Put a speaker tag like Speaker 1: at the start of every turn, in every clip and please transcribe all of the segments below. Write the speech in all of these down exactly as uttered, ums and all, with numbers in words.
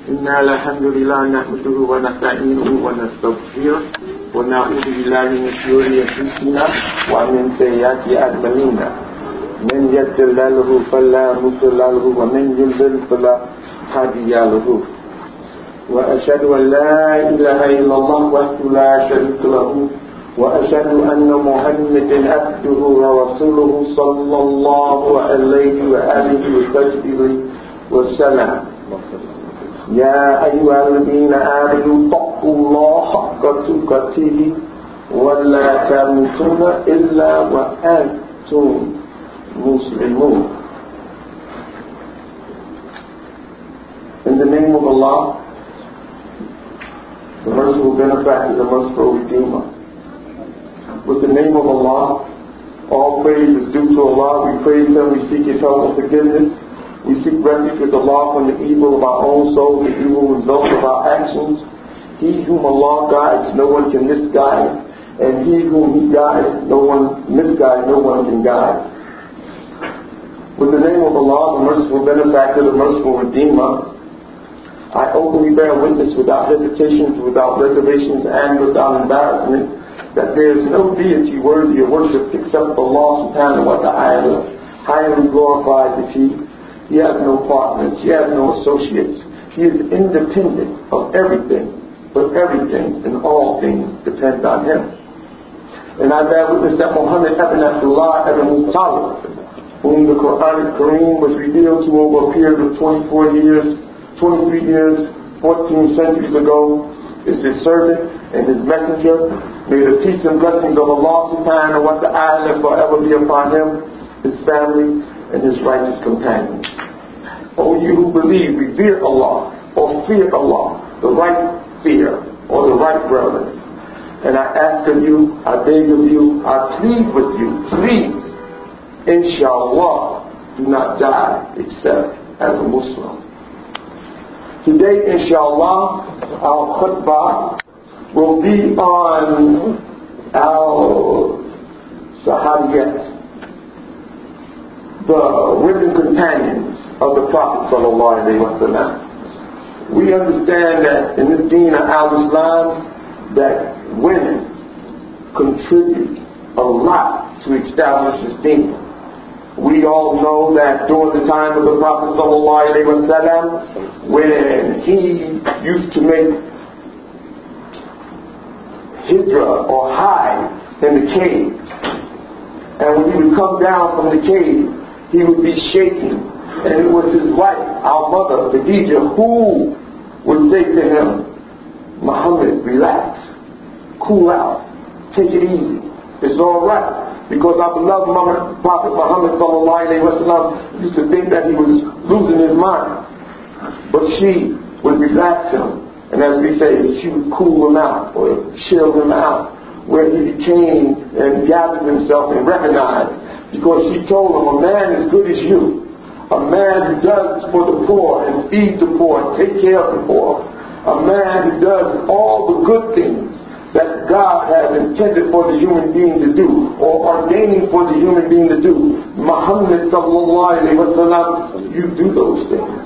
Speaker 1: إنا الحمد لله نحمده ونستعينه ونستغفره ونعوذ بالله من شرور أنفسنا ومن سيئات أعمالنا من يهد الله فلا مضل له ومن يضلل فلا هادي له وأشهد أن لا إله إلا الله وحده لا شريك له وأشهد أن محمدا عبده ورسوله صلى الله عليه وآله وصحبه وسلم يا أيها الذين آمنوا اتقوا الله حق تقاته ولا تموتن إلا وأنتم مسلمون. In the name of Allah, the merciful benefactor, the merciful redeemer. With the name of Allah, all praise is due to Allah. We praise Him, we seek His help and forgiveness. We seek refuge with Allah from the evil of our own soul, the evil results of our actions. He whom Allah guides, no one can misguide. And he whom He guides, no one misguides, no one can guide. With the name of Allah, the merciful benefactor, the merciful redeemer, I openly bear witness without hesitations, without reservations, and without embarrassment that there is no deity worthy of worship except Allah subhanahu wa ta'ala. Highly glorified is He. He has no partners. He has no associates. He is independent of everything, but everything and all things depend on Him. And I bear witness that Muhammad ibn Abdullah ibn Muttalib, whom the Quran Kareem was revealed to over a period of twenty-four years, twenty-three years, fourteen centuries ago, is His servant and His messenger. May the peace and blessings of Allah subhanahu wa ta'ala forever be upon him, his family, and his righteous companions. O you who believe, revere Allah, or fear Allah, the right fear, or the right reverence. And I ask of you, I beg of you, I plead with you, please, inshallah, do not die except as a Muslim. Today, inshallah, our khutbah will be on our Sahabiyat, the women companions of the Prophet sallallahu alaihi wasallam. We understand that in this deen of al-Islam that women contribute a lot to establish this deen. We all know that during the time of the Prophet sallallahu alaihi wasallam, when he used to make hijrah or hide in the cave, and when he would come down from the cave, he would be shaking, and it was his wife, our mother, Khadijah, who would say to him, Muhammad, relax, cool out, take it easy, it's all right. Because our beloved Prophet Muhammad sallallahu alaihi wasallam used to think that he was losing his mind, but she would relax him, and as we say, she would cool him out or chill him out, where he became and gathered himself and recognized. Because she told him, a man as good as you, a man who does for the poor and feeds the poor and take care of the poor, a man who does all the good things that God has intended for the human being to do, or ordained for the human being to do. Muhammad sallallahu alaihi wasallam, you do those things.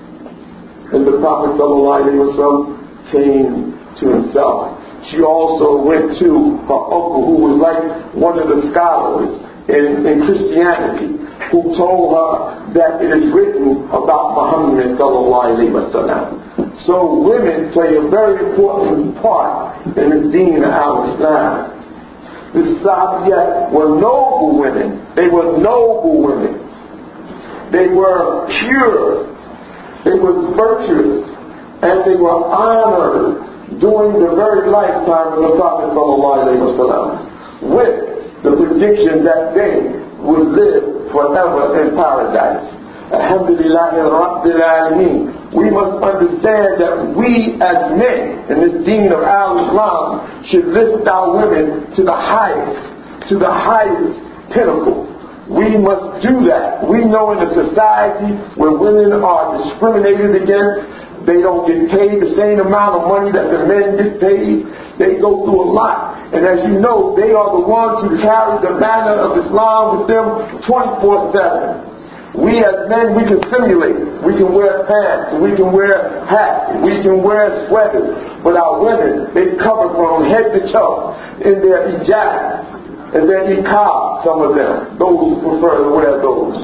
Speaker 1: And the Prophet sallallahu alaihi wasallam came to himself. She also went to her uncle, who was like one of the scholars in, in Christianity, who told her that it is written about Muhammad sallallahu alaihi wasallam. So women play a very important part in this deen of al-Islam. The Sahabiyat were noble women. They were noble women. They were pure. They were virtuous. And they were honored during the very lifetime of the Prophet sallallahu alaihi wasallam, with the prediction that they would live forever in paradise. Alhamdulillah Rabbil Alameen. We must understand that we as men in this deen of al-Islam should lift our women to the highest, to the highest pinnacle. We must do that. We know in a society where women are discriminated against, they don't get paid the same amount of money that the men get paid. They go through a lot. And as you know, they are the ones who carry the banner of Islam with them twenty-four seven. We as men, we can simulate. We can wear pants, we can wear hats, we can wear sweaters. But our women, they cover from head to toe in their hijab and their niqab, some of them, those who prefer to wear those.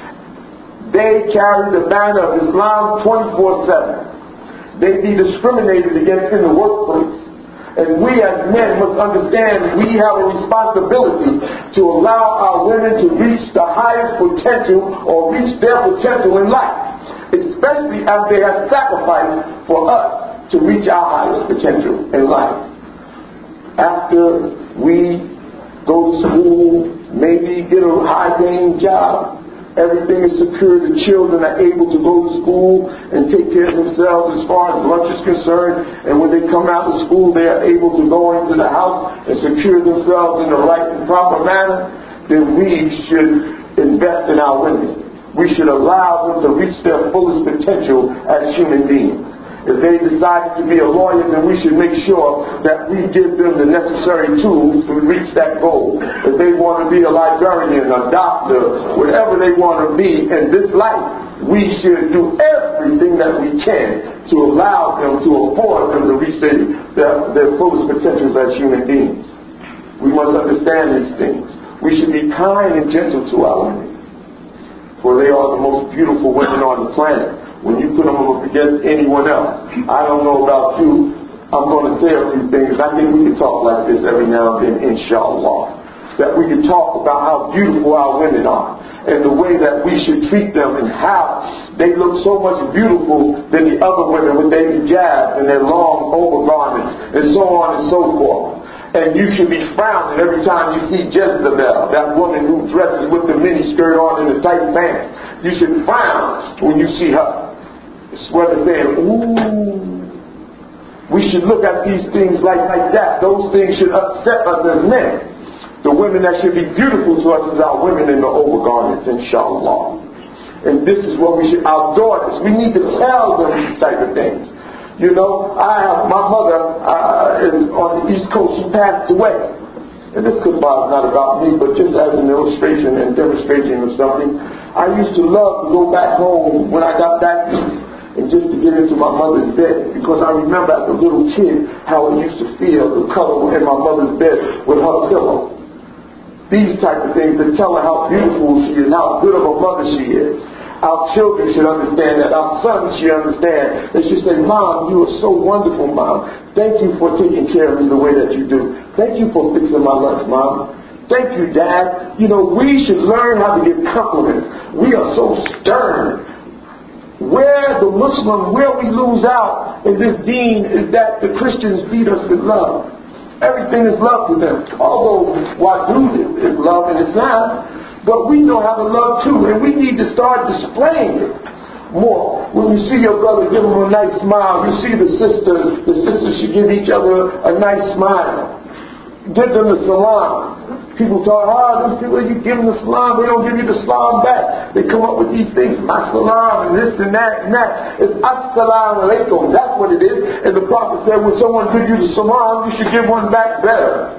Speaker 1: They carry the banner of Islam twenty-four seven. They be discriminated against in the workplace. And we as men must understand we have a responsibility to allow our women to reach the highest potential or reach their potential in life, especially as they have sacrificed for us to reach our highest potential in life. After we go to school, maybe get a high-paying job, everything is secure. The children are able to go to school and take care of themselves as far as lunch is concerned. And when they come out of school, they are able to go into the house and secure themselves in the right and proper manner. Then we should invest in our women. We should allow them to reach their fullest potential as human beings. If they decide to be a lawyer, then we should make sure that we give them the necessary tools to reach that goal. If they want to be a librarian, a doctor, whatever they want to be in this life, we should do everything that we can to allow them, to afford them to reach their, their, their fullest potentials as human beings. We must understand these things. We should be kind and gentle to our women, for they are the most beautiful women on the planet. When you put them up against anyone else, I don't know about you, I'm going to say a few things. I think we can talk like this every now and then, inshallah. That we can talk about how beautiful our women are, and the way that we should treat them, and how they look so much beautiful than the other women with their hijabs and their long overgarments, and so on and so forth. And you should be frowning every time you see Jezebel, that woman who dresses with the miniskirt on and the tight pants. You should frown when you see her. It's whether saying, ooh. We should look at these things like, like that. Those things should upset us as men. The women that should be beautiful to us is our women in the overgarments, inshallah. And this is what we should, our daughters, we need to tell them these type of things. You know, I have, my mother uh, is on the East Coast. She passed away. And this khutbah is not about me, but just as an illustration and demonstration of something. I used to love to go back home when I got back east and just to get into my mother's bed, because I remember as a little kid how it used to feel to cuddle in my mother's bed with her pillow. These type of things to tell her how beautiful she is, how good of a mother she is. Our children should understand that. Our sons should understand. They should say, Mom, you are so wonderful, Mom. Thank you for taking care of me the way that you do. Thank you for fixing my lunch, Mom. Thank you, Dad. You know, we should learn how to give compliments. We are so stern. Where the Muslim, where we lose out in this deen is that the Christians beat us with love. Everything is love to them. Although wadud is love in Islam, but we know how to love too, and we need to start displaying it more. When you see your brother, give him a nice smile. You see the sisters, the sisters should give each other a nice smile. Give them the salam. People talk, ah, these people, you give them the salam, they don't give you the salam back. They come up with these things, my salam, and this and that and that. It's assalamu alaikum. That's what it is. And the Prophet said, when someone gives you the salam, you should give one back better.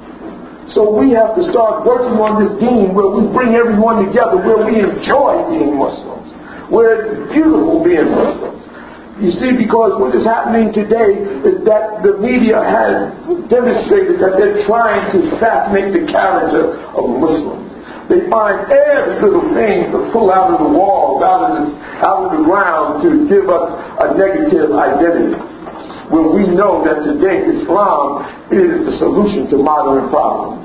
Speaker 1: So we have to start working on this deen where we bring everyone together, where we enjoy being Muslims, where it's beautiful being Muslims. You see, because what is happening today is that the media has demonstrated that they're trying to assassinate the character of Muslims. They find every little thing to pull out of the walls, out of the, out of the ground to give us a negative identity. When we know that today Islam is the solution to modern problems.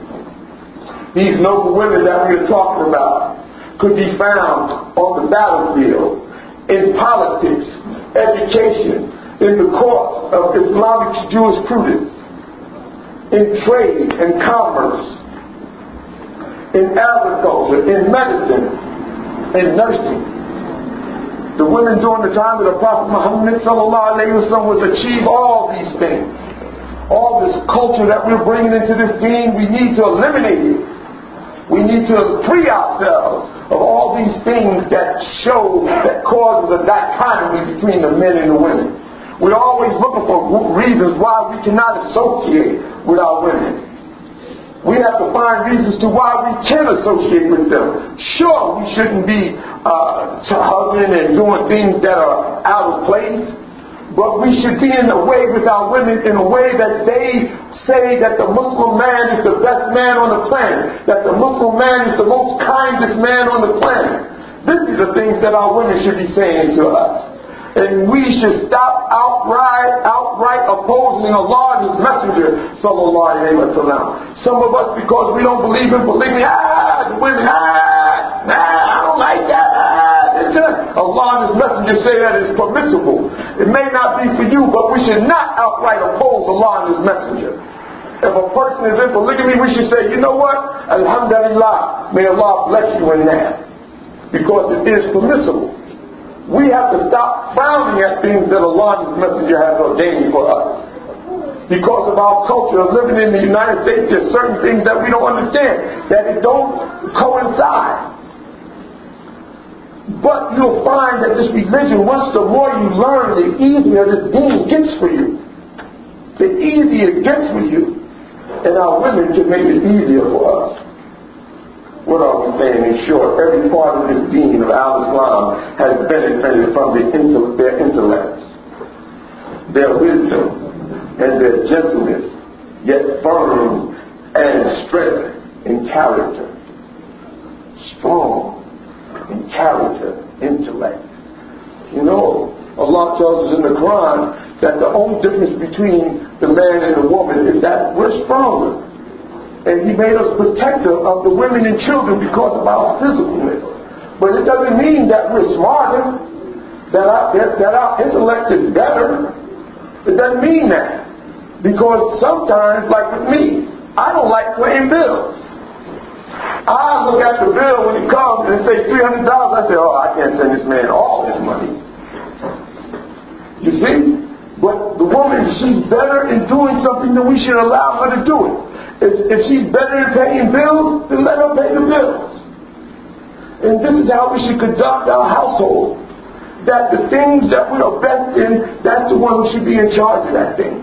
Speaker 1: These noble women that we are talking about could be found on the battlefield, in politics, education, in the court of Islamic jurisprudence, in trade and commerce, in agriculture, in medicine, in nursing. The women during the time of the Prophet Muhammad sallallahu alaihi wasallam would achieve all these things. All this culture that we're bringing into this deen, we need to eliminate it. We need to free ourselves of all these things that show, that causes a dichotomy between the men and the women. We're always looking for reasons why we cannot associate with our women. We have to find reasons to why we can associate with them. Sure, we shouldn't be uh, hugging and doing things that are out of place, but we should be in a way with our women in a way that they say that the Muslim man is the best man on the planet, that the Muslim man is the most kindest man on the planet. This is the things that our women should be saying to us. And we should stop outright, outright opposing Allah and His Messenger, sallallahu alayhi wa sallam. Some of us, because we don't believe in polygamy, ah, the women, ah, nah, I don't like that, ah, Allah and His Messenger say that it's permissible. It may not be for you, but we should not outright oppose Allah and His Messenger. If a person is in polygamy, we should say, you know what, alhamdulillah, may Allah bless you in that. Because it is permissible. We have to stop frowning at things that Allah and His Messenger has ordained for us. Because of our culture of living in the United States, there's certain things that we don't understand, that it don't coincide. But you'll find that this religion, once the more you learn, the easier this deen gets for you. The easier it gets for you. And our women can make it easier for us. What are we saying? In short, every part of this deen of Al-Islam has benefited from the intel- their intellect, their wisdom, and their gentleness, yet firm and strength in character. Strong in character, intellect. You know, Allah tells us in the Quran that the only difference between the man and the woman is that we're stronger. And He made us protector of the women and children because of our physicalness. But it doesn't mean that we're smarter, that our, that, that our intellect is better. It doesn't mean that. Because sometimes, like with me, I don't like playing bills. I look at the bill when it comes and say three hundred dollars. I say, oh, I can't send this man all his money. You see? But the woman, she's better in doing something, then we should allow her to do it. If, if she's better at paying bills, then let her pay the bills. And this is how we should conduct our household. That the things that we are best in, that's the one who should be in charge of that thing.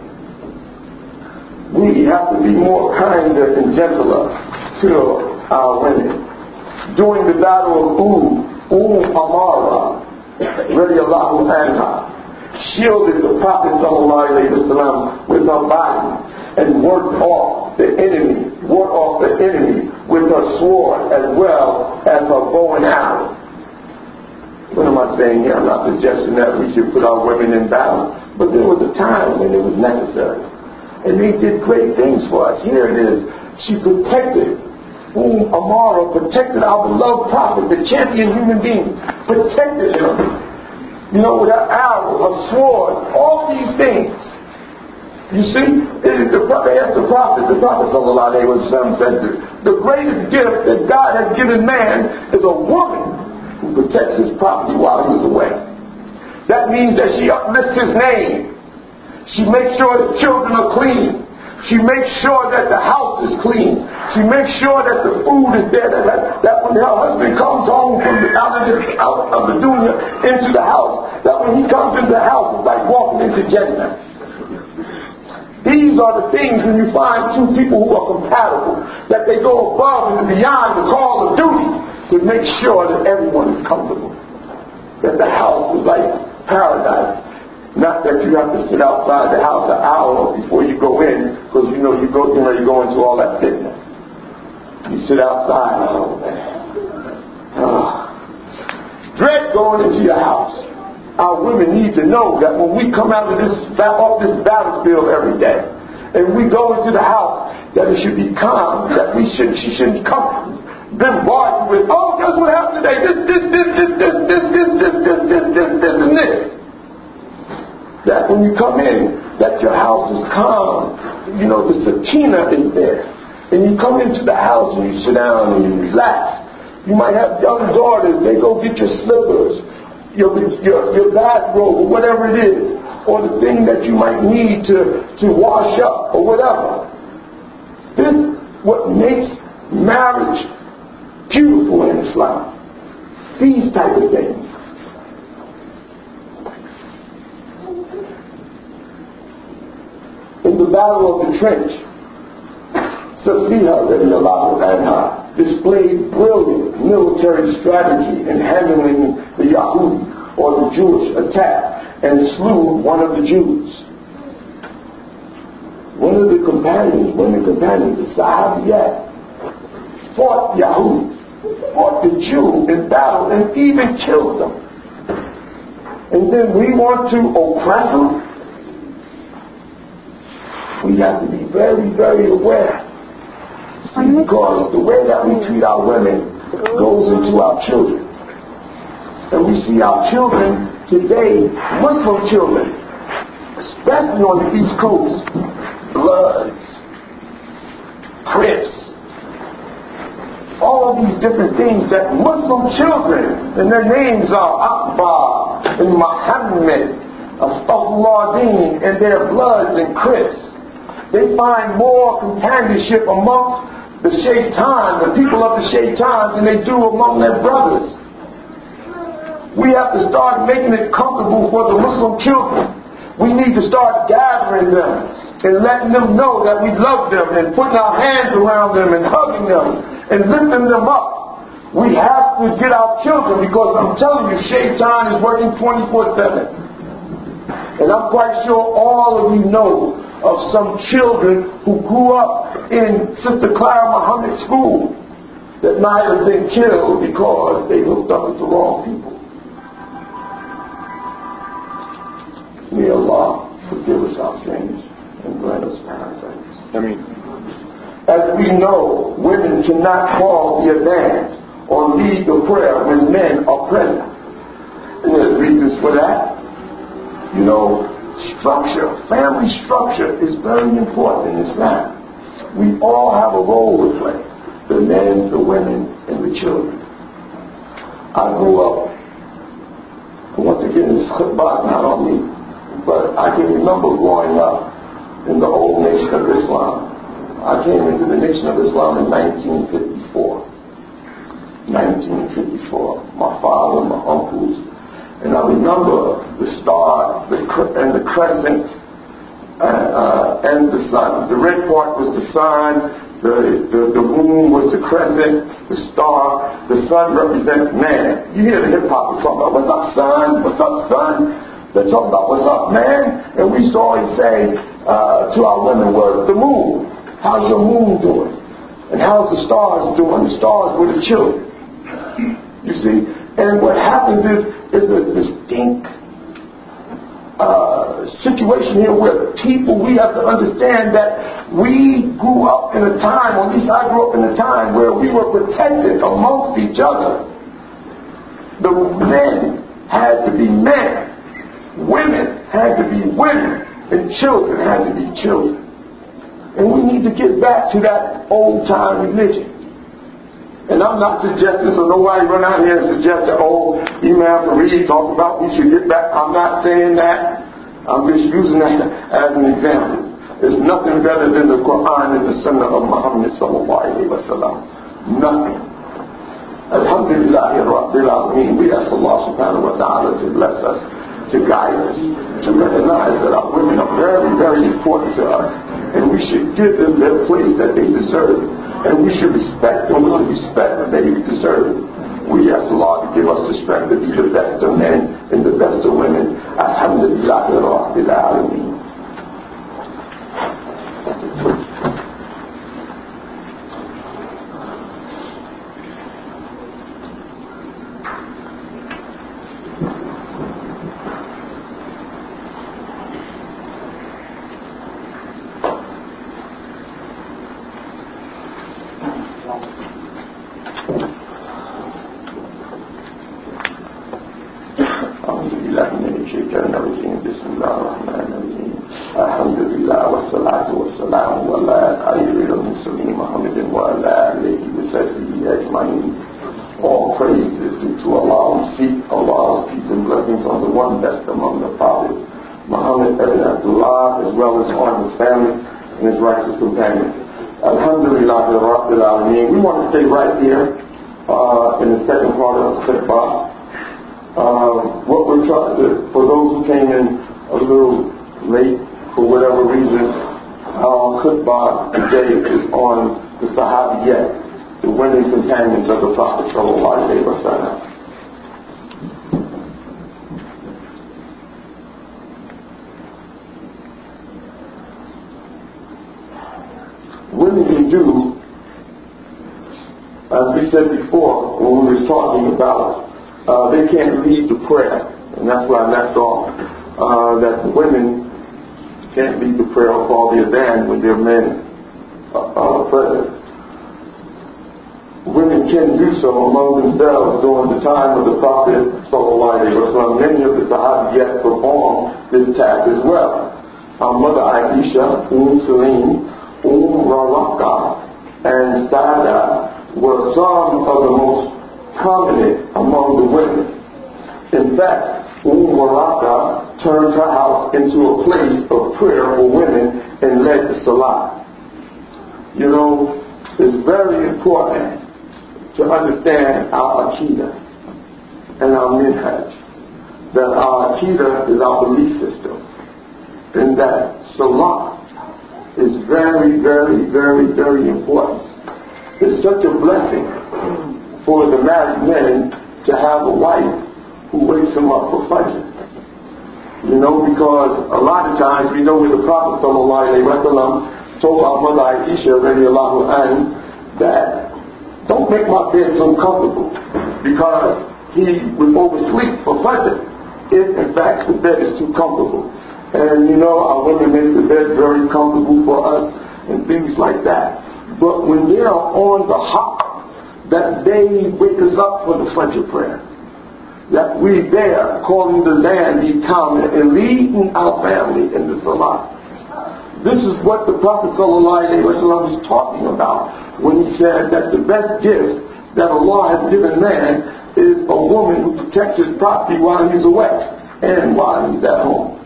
Speaker 1: We have to be more kinder and gentler to our women. During the battle of Umm, Umm Amara, radiyallahu anha, shielded the Prophet sallallahu alayhi wa sallam with her body and worked off the enemy, worked off the enemy with her sword as well as her bow and arrow. What am I saying here? I'm not suggesting that we should put our women in battle, but there was a time when it was necessary. And they did great things for us. Here it is. She protected, Umm Amara protected our beloved Prophet, the champion human being, protected him. You know, with her arrow, her sword, all these things. You see, it, the, they asked the Prophet, the Prophet sallallahu alayhi wa sallam said, the, the greatest gift that God has given man is a woman who protects his property while he is away. That means that she uplifts his name. She makes sure his children are clean. She makes sure that the house is clean. She makes sure that the food is there. That, that when her husband comes home from the, out, of the, out of the dunya into the house, that when he comes into the house, it's like walking into Jannah. These are the things when you find two people who are compatible, that they go above and beyond the call of duty to make sure that everyone is comfortable. That the house is like paradise. Not that you have to sit outside the house an hour before you go in, because you know you go, you know you go into all that fitness. You sit outside, oh man. Oh. Dread going into your house. Our women need to know that when we come out of this off this battlefield every day, and we go into the house, that it should be calm. That we should, she shouldn't come bombard you with, oh, guess what happened today? This, this, this, this, this, this, this, this, this, this, this, this, and this. That when you come in, that your house is calm. You know, the sakina is there. And you come into the house and you sit down and you relax. You might have young daughters, they go get your slippers, your, your, your bathrobe, or whatever it is, or the thing that you might need to, to wash up, or whatever. This is what makes marriage beautiful in Islam. These type of things. In the battle of the trench, Safiya radiallahu anha displayed brilliant military strategy in handling the Yahudi or the Jewish attack and slew one of the Jews. One of the companions, one of the companions, the Sahabiyat, fought Yahudi, fought the Jew in battle and even killed them. And then we want to oppress them? We have to be very, very aware. See, because the way that we treat our women goes into our children. And we see our children today, Muslim children, especially on the East Coast, Bloods, Crips, all of these different things that Muslim children, and their names are Akbar and Muhammad, Astaghfirullah, and their Bloods and Crips. They find more companionship amongst the shaitan, the people of the shaitan, than they do among their brothers. We have to start making it comfortable for the Muslim children. We need to start gathering them and letting them know that we love them and putting our hands around them and hugging them and lifting them up. We have to get our children, because I'm telling you, shaitan is working twenty-four seven. And I'm quite sure all of you know of some children who grew up in Sister Clara Muhammad School that might have been killed because they hooked up with the wrong people. May Allah forgive us our sins and grant us paradise. I mean, as we know, women cannot call the advance or lead the prayer when men are present. And there's reasons for that. You know, structure, family structure is very important in Islam. We all have a role to play. The men, the women, and the children. I grew up, once again, this khutbah not on me, but I can remember growing up in the old nation of Islam. I came into the nation of Islam in nineteen fifty-four. nineteen fifty-four. My father, my uncles, and I remember the star the, and the crescent uh, uh, and the sun. The red part was the sun, the, the, the moon was the crescent, the star, the sun represents man. You hear the hip hop talking about, what's up son, what's up son? They're talking about, what's up man? And we used to always say uh, to our women was, the moon, how's your moon doing? And how's the stars doing? The stars were the children. You see? And what happens is, is a distinct uh, situation here where people, we have to understand that we grew up in a time, or at least I grew up in a time where we were protected amongst each other. The men had to be men, women had to be women, and children had to be children. And we need to get back to that old time religion. And I'm not suggesting, so nobody run out here and suggest that, oh, Imam Fareed talked about we should get back. I'm not saying that. I'm just using that as an example. There's nothing better than the Quran and the Sunnah of Muhammad sallallahu alayhi wa sallam. Nothing. Alhamdulillah Rabbil Alameen. We ask Allah subhanahu wa ta'ala to bless us, to guide us, to recognize that our women are very, very important to us. And we should give them their place that they deserve. And we should respect them with the respect that they deserve. We ask Allah to give us the strength to be the best of men and the best of women. Alhamdulillah Rabbil Alameen. We want to stay right here uh, in the second part of the khutbah. Uh, what we're trying to, for those who came in a little late for whatever reason, Our khutbah today is on the Sahabiyat, the women companions of the Prophet sallallahu alaihi wasallam. Women can do, as we said before when we were talking about, uh, they can't lead the prayer, and that's where I left off, uh, that the women can't lead the prayer or call the adhan when their men are present. Women can do so among themselves during the time of the Prophet sallallahu alaihi wasallam. Many of the Sahabiyat performed this task as well. Our mother Aisha, Umm Salim, Umm Rawaka, and Sada were some of the most prominent among the women. In fact, Umm Rawaka turned her house into a place of prayer for women and led the Salah. You know, it's very important to understand our Aqidah and our Minhaj. That our Aqidah is our belief system. And that Salah is very, very, very, very important. It's such a blessing for the married men to have a wife who wakes them up for Fajr. You know, because a lot of times we know where the Prophet sallallahu alaihi wasallam told our mother Aisha radiallahu anha that don't make my bed so comfortable, because he would oversleep for Fajr if in fact the bed is too comfortable. And you know, our women make the bed very comfortable for us and things like that. But when they are on the haqq, that they wake us up for the Fajr prayer, that we there calling the land Iqamah and leading our family in the Salah. This is what the Prophet sallallahu alaihi wasallam is talking about when he said that the best gift that Allah has given man is a woman who protects his property while he's away and while he's at home.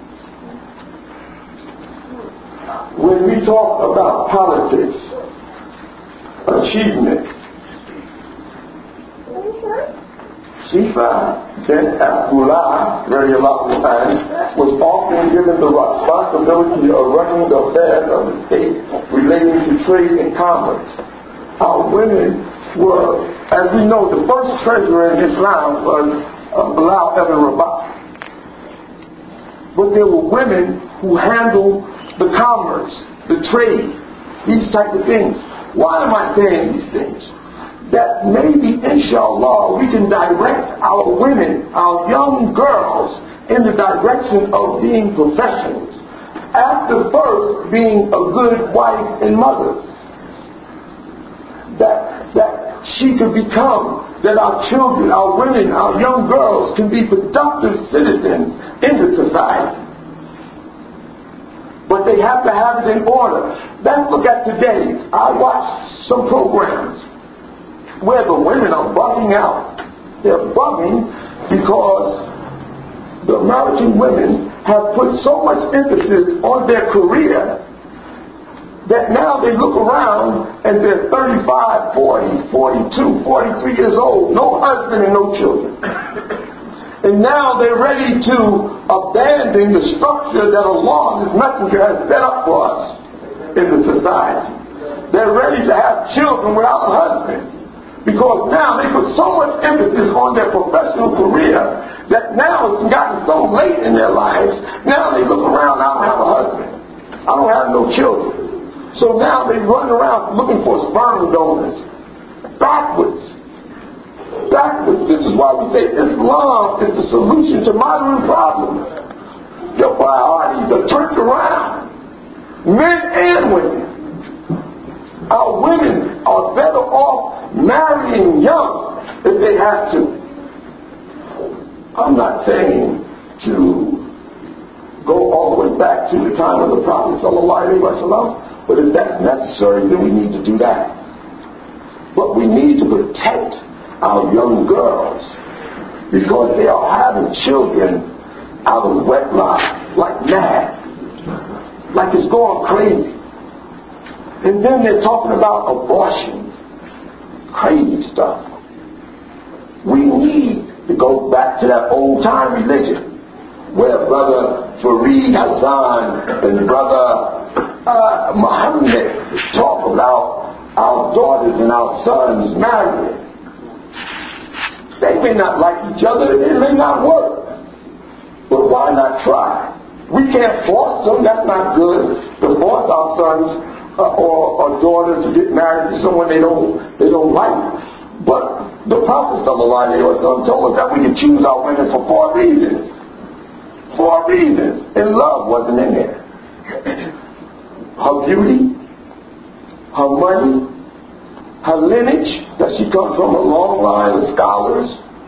Speaker 1: When we talk about politics, achievements, Shifa bint Abdullah radiallahu anha was often given the responsibility of running the affairs of the state relating to trade and commerce. Our women were, as we know, the first treasurer in Islam was uh, Bilal ibn Rabah. But there were women who handled the commerce, the trade, these type of things. Why am I saying these things? That maybe, inshallah, we can direct our women, our young girls, in the direction of being professionals. After first being a good wife and mother. That, that she could become, that our children, our women, our young girls can be productive citizens in the society. But they have to have it in order. Let's look at today. I watched some programs where the women are bugging out. They're bugging because the American women have put so much emphasis on their career that now they look around and they're thirty-five, forty, forty-two, forty-three years old, no husband and no children. And now they're ready to abandon the structure that Allah, His Messenger, has set up for us in the society. They're ready to have children without a husband. Because now they put so much emphasis on their professional career that now it's gotten so late in their lives, now they look around, I don't have a husband, I don't have no children. So now they run around looking for sperm donors. Backwards. Backwards. This is why we say Islam is the solution to modern problems. Your priorities are turned around. Men and women. Our women are better off marrying young if they have to. I'm not saying to go all the way back to the time of the Prophet sallallahu alaihi wasallam, but if that's necessary, then we need to do that. But we need to protect our young girls because they are having children out of wedlock like mad, like it's going crazy. And then they're talking about abortion. Crazy stuff. We need to go back to that old time religion where Brother Fareed Hassan and Brother uh, Muhammad talk about our daughters and our sons marrying. They may not like each other, it may not work. But why not try? We can't force them, that's not good. To force our sons uh, or, or daughters to get married to someone they don't they don't like. But the Prophet ﷺ told us that we can choose our women for four reasons. Four reasons. And love wasn't in there. Her beauty, her money, her lineage, that she comes from a long line of scholars,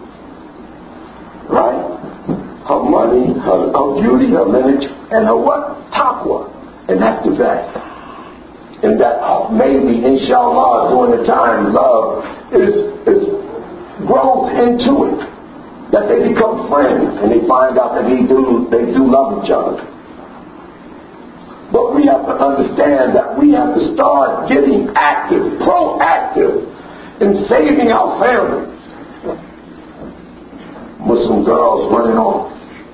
Speaker 1: right? Her money, her, her beauty, her lineage, and her what? Taqwa. And that's the best. And that maybe, inshallah, during the time love is, is grows into it, that they become friends and they find out that they do, they do love each other. But we have to understand that we have to start getting active, proactive in saving our families. Muslim girls running off.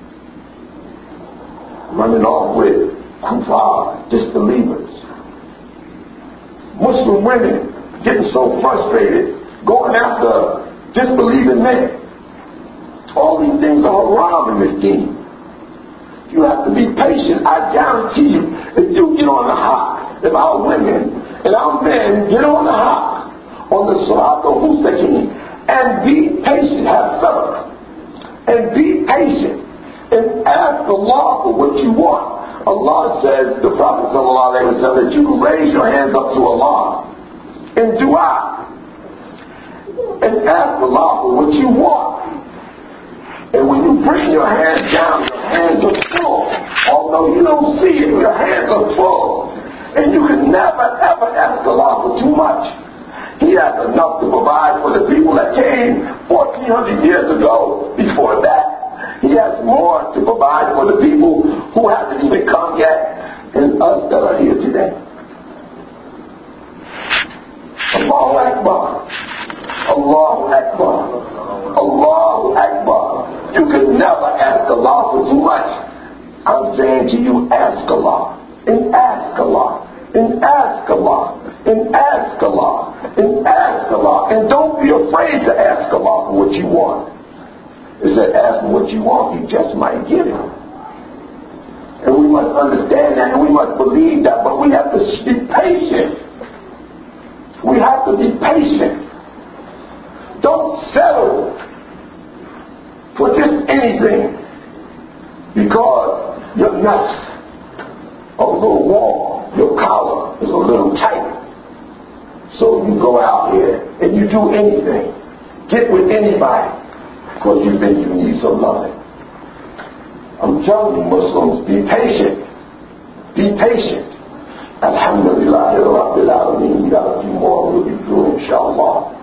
Speaker 1: Running off with kuffar, disbelievers. Muslim women getting so frustrated, going after disbelieving men. All these things are haram in this deen. You have to be patient. I guarantee you, if you get on the high, if our women and our men get on the high, on the Salat al-Mustaqim, and be patient, have sabr, and be patient, and ask Allah for what you want. Allah says, the Prophet ﷺ, that you can raise your hands up to Allah in dua, and ask Allah for what you want. And when you bring your hands down, your hands are full. Although you don't see it, your hands are full. And you can never ever ask Allah for too much. He has enough to provide for the people that came fourteen hundred years ago. Before that, He has more to provide for the people who haven't even come yet, and us that are here today. Allahu Akbar. Allahu Akbar. Allahu Akbar. You can never ask Allah for too much. I'm saying to you, ask Allah, and ask Allah, and ask Allah, and ask Allah, and ask Allah, and don't be afraid to ask Allah for what you want. It said, ask for what you want, you just might get it. And we must understand that, and we must believe that, but we have to be patient. We have to be patient. Don't settle for just anything because your nuts are a little warm, your collar is a little tight. So you go out here and you do anything, get with anybody because you think you need some loving. I'm telling you, Muslims, be patient. Be patient. Alhamdulillah, Rabbil Alameen. We got a few more we'll be through, inshallah.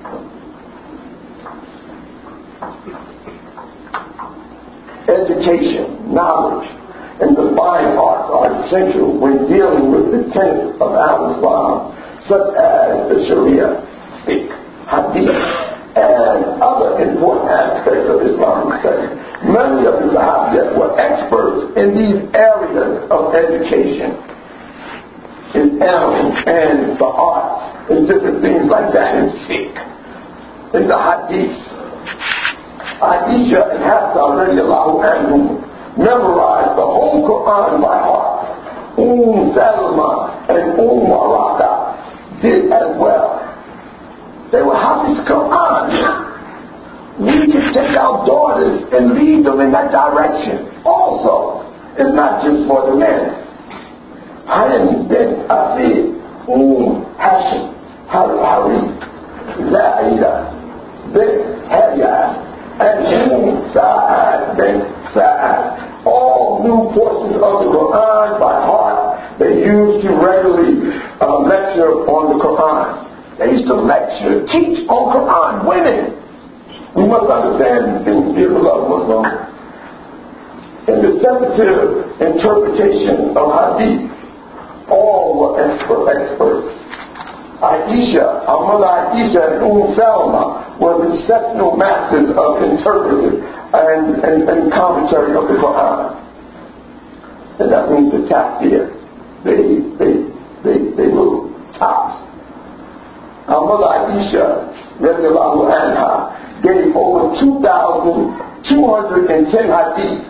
Speaker 1: Education, knowledge, and the fine arts are essential when dealing with the tenets of Al-Islam, such as the Sharia, fiqh, hadith, and other important aspects of Islamic study. Many of the Sahabas were experts in these areas of education, in animals and the arts, and different things like that, in fiqh, in the hadith. Aisha and Hafsa radiallahu anhum memorized the whole Quran by heart. Umm Salma and Umm Waraka did as well. They were Hafiz Quran. We can take our daughters and lead them in that direction also. It's not just for the men. Hind bin Afid, Umm Hashim, Harith, Zaida bin Hayya, and Umm Sa'ad bin Sa'ad. All knew portions of the Quran by heart. They used to regularly uh, lecture on the Quran. They used to lecture, teach on Quran. Women, we must understand these things, dear beloved Muslims. In the sensitive interpretation of Hadith, all were expert, experts. Aisha, our mother Aisha and Umm Salma were exceptional masters of interpreting and, and, and commentary of the Quran. And that means the tafsir. they, they, they, they were tops. Our mother Aisha, radiallahu anha, gave over two thousand two hundred ten hadith.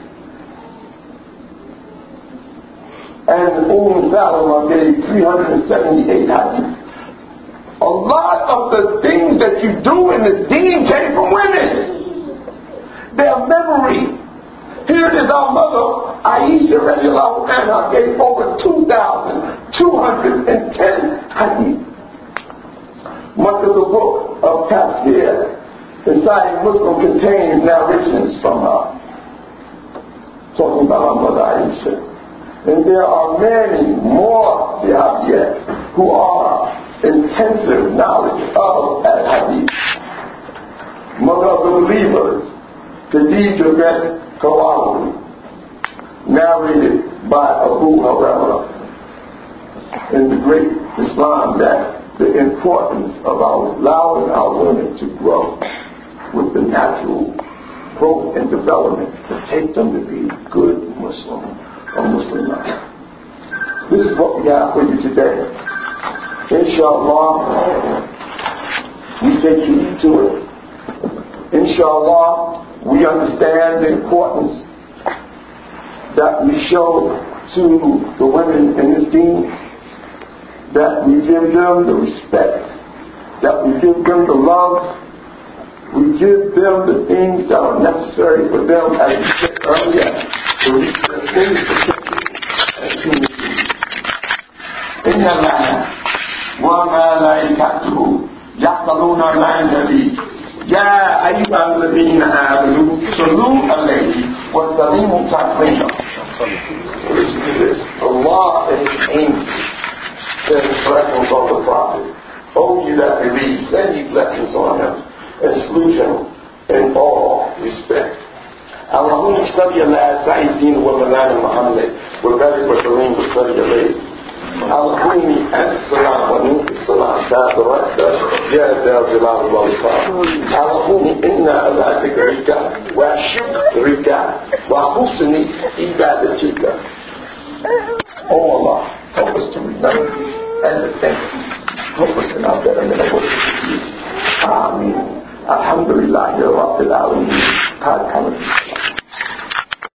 Speaker 1: And Umm Salama gave three hundred seventy-eight hadith. A lot of the things that you do in this deen came from women. Their memory. Here it is, our mother Aisha radiallahu anha gave over two thousand two hundred ten hadith. Much of the book of Tafsir inside Muslim contains narrations from her, talking about our mother Aisha. And there are many more Sahabiyat who are intensive knowledge of al-Hadith. Mother of the believers, Khadija bint Khuwaylid, narrated by Abu Hurairah in the great Islam, that the importance of our allowing our women to grow with the natural growth and development to take them to be good Muslim or Muslim life. This is what we have for you today. Inshallah, we take heed to it. Inshallah, we understand the importance that we show to the women in this deen, that we give them the respect, that we give them the love, we give them the things that are necessary for them, as we said earlier, to reach the things as human beings. إن الله وملائكته يصلون على النبي يا أيها الذين آمنوا صلوا عليه وسلموا تسليما. Listen to this. Allah and His angels send blessings on the Prophet. Oh, you that believe, send ye blessings on him and salute him in all respect. اللهم صل على سيدنا ومولانا محمد وبارك وسلم وصل عليه. اللهم أنت السلام ومنك السلام تبارك يا ذا الجلال والإكرام. اللهم إنا على ذكرك وشكرك وحسن عبادتك. Oh Allah, help us to remember and to think. Help us in our betterment of worship to you. Ameen. Alhamdulillah, Rabbil Alameen.